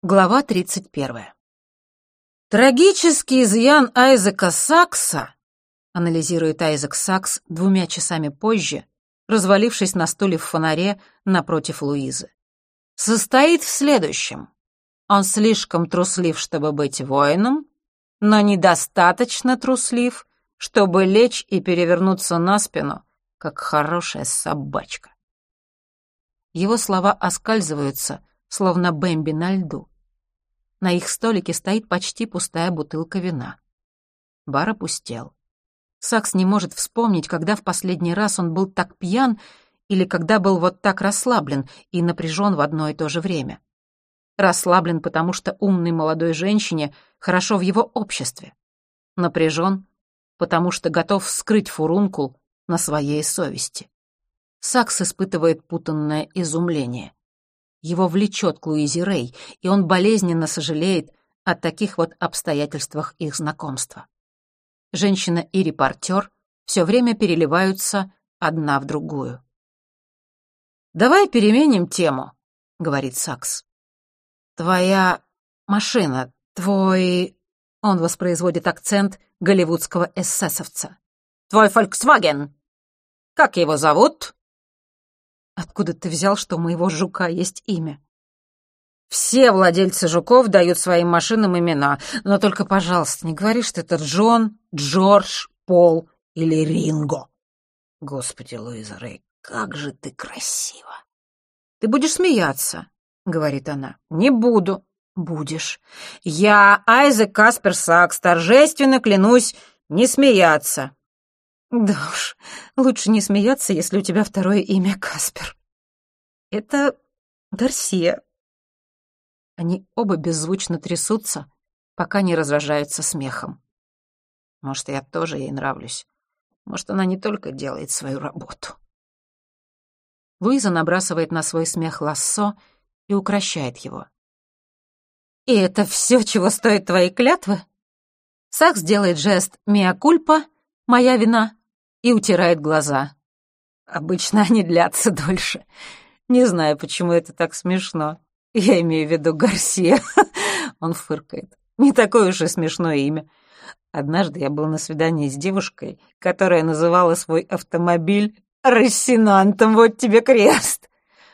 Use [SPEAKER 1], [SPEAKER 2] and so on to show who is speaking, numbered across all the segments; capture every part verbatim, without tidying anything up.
[SPEAKER 1] Глава тридцать первая. Трагический изъян Айзека Сакса, анализирует Айзек Сакс двумя часами позже, развалившись на стуле в фонаре напротив Луизы, состоит в следующем. Он слишком труслив, чтобы быть воином, но недостаточно труслив, чтобы лечь и перевернуться на спину, как хорошая собачка. Его слова оскальзываются, словно Бэмби на льду. На их столике стоит почти пустая бутылка вина. Бар опустел. Сакс не может вспомнить, когда в последний раз он был так пьян или когда был вот так расслаблен и напряжен в одно и то же время. Расслаблен, потому что умной молодой женщине хорошо в его обществе. Напряжен, потому что готов вскрыть фурункул на своей совести. Сакс испытывает путанное изумление. Его влечет к Луизе Рэй, и он болезненно сожалеет о таких вот обстоятельствах их знакомства. Женщина и репортер все время переливаются одна в другую. «Давай переменим тему», — говорит Сакс. «Твоя машина, твой...» Он воспроизводит акцент голливудского эсэсовца. «Твой Volkswagen. Как его зовут?» «Откуда ты взял, что у моего жука есть имя?» «Все владельцы жуков дают своим машинам имена, но только, пожалуйста, не говори, что это Джон, Джордж, Пол или Ринго». «Господи, Луиза Рэй, как же ты красива!» «Ты будешь смеяться», — говорит она. «Не буду». «Будешь. Я, Айзек Каспер Сакс, торжественно клянусь не смеяться». «Да уж, лучше не смеяться, если у тебя второе имя Каспер. Это Гарсия». Они оба беззвучно трясутся, пока не разражаются смехом. Может, я тоже ей нравлюсь. Может, она не только делает свою работу. Луиза набрасывает на свой смех лассо и укрощает его. «И это все, чего стоят твои клятвы?» Сакс делает жест «миа кульпа», «моя вина», и утирает глаза. Обычно они длятся дольше. Не знаю, почему это так смешно. Я имею в виду Гарсия. Он фыркает. Не такое уж и смешное имя. Однажды я был на свидании с девушкой, которая называла свой автомобиль «Рассенантом, вот тебе крест».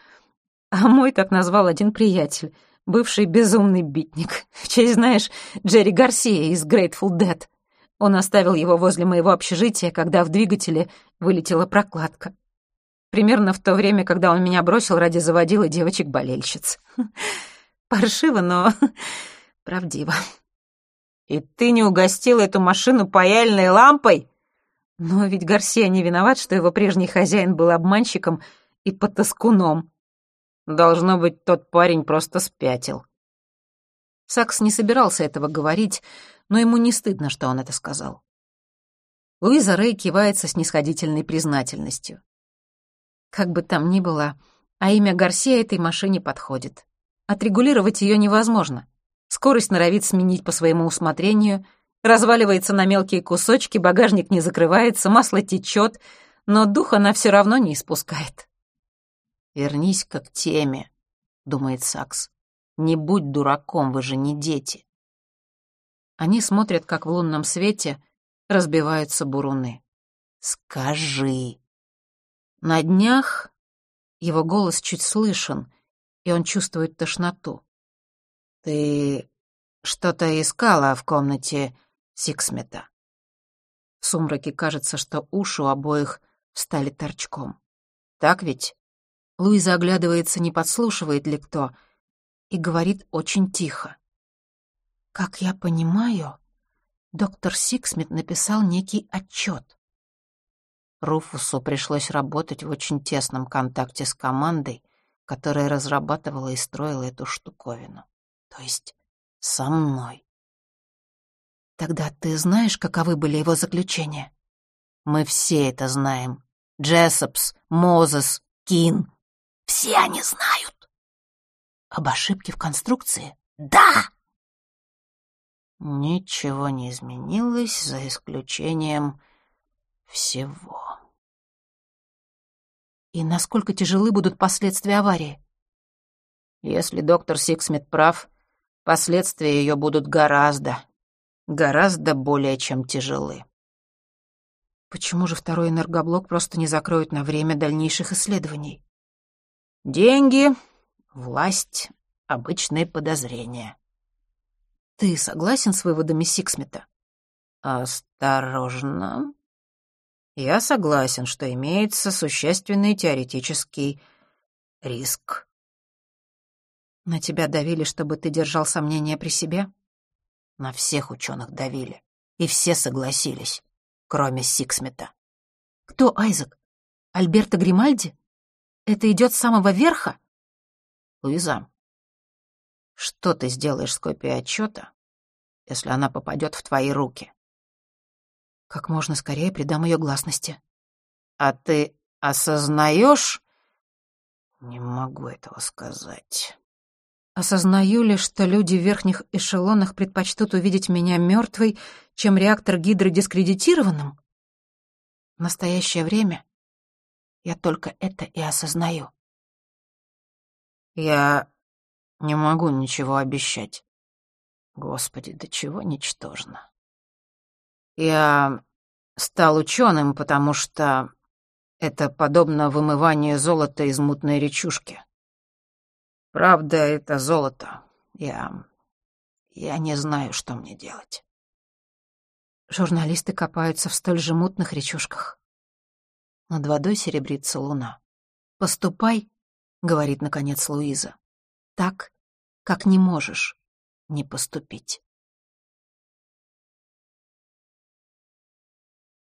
[SPEAKER 1] А мой так назвал один приятель, бывший безумный битник. В честь, знаешь, Джерри Гарсия из Grateful Dead. Он оставил его возле моего общежития, когда в двигателе вылетела прокладка. Примерно в то время, когда он меня бросил ради заводила девочек-болельщиц. Паршиво, но правдиво. «И ты не угостил эту машину паяльной лампой?» Но ведь Гарсия не виноват, что его прежний хозяин был обманщиком и потаскуном. Должно быть, тот парень просто спятил. Сакс не собирался этого говорить, но ему не стыдно, что он это сказал. Луиза Рэй кивает со снисходительной признательностью. Как бы там ни было, а имя Гарсия этой машине подходит. Отрегулировать ее невозможно. Скорость норовит сменить по своему усмотрению, разваливается на мелкие кусочки, багажник не закрывается, масло течет, но дух она все равно не испускает. «Вернись-ка к теме», — думает Сакс. «Не будь дураком, вы же не дети». Они смотрят, как в лунном свете разбиваются буруны. «Скажи». На днях его голос чуть слышен, и он чувствует тошноту. «Ты что-то искала в комнате Сиксмита?» В сумраке кажется, что уши у обоих встали торчком. «Так ведь?» Луиза оглядывается, не подслушивает ли кто, и говорит очень тихо. «Как я понимаю, доктор Сиксмит написал некий отчет. Руфусу пришлось работать в очень тесном контакте с командой, которая разрабатывала и строила эту штуковину. То есть со мной. Тогда ты знаешь, каковы были его заключения? Мы все это знаем. Джессопс, Мозес, Кин. Все они знают. Об ошибке в конструкции? Да! Ничего не изменилось, за исключением всего. И насколько тяжелы будут последствия аварии? Если доктор Сиксмит прав, Последствия ее будут гораздо, гораздо более чем тяжелы. Почему же второй энергоблок просто не закроют на время дальнейших исследований? Деньги, власть, обычные подозрения. Ты согласен с выводами Сиксмита? Осторожно. Я согласен, что имеется существенный теоретический риск. На тебя давили, чтобы ты держал сомнения при себе? На всех ученых давили, и все согласились, кроме Сиксмита. Кто Айзек? Альберто Гримальди? Это идет с самого верха? Луиза, что ты сделаешь с копией отчета, если она попадет в твои руки? Как можно скорее придам ее гласности. А ты осознаешь? Не могу этого сказать. Осознаю ли, что люди в верхних эшелонах предпочтут увидеть меня мертвой, чем реактор Гидры дискредитированным? В настоящее время я только это и осознаю. Я не могу ничего обещать. Господи, до чего ничтожно. Я стал ученым, потому что это подобно вымыванию золота из мутной речушки. Правда, это золото. Я... я не знаю, что мне делать. Журналисты копаются в столь же мутных речушках. Над водой серебрится луна. «Поступай», — говорит, наконец, Луиза, — «так, как не можешь не поступить».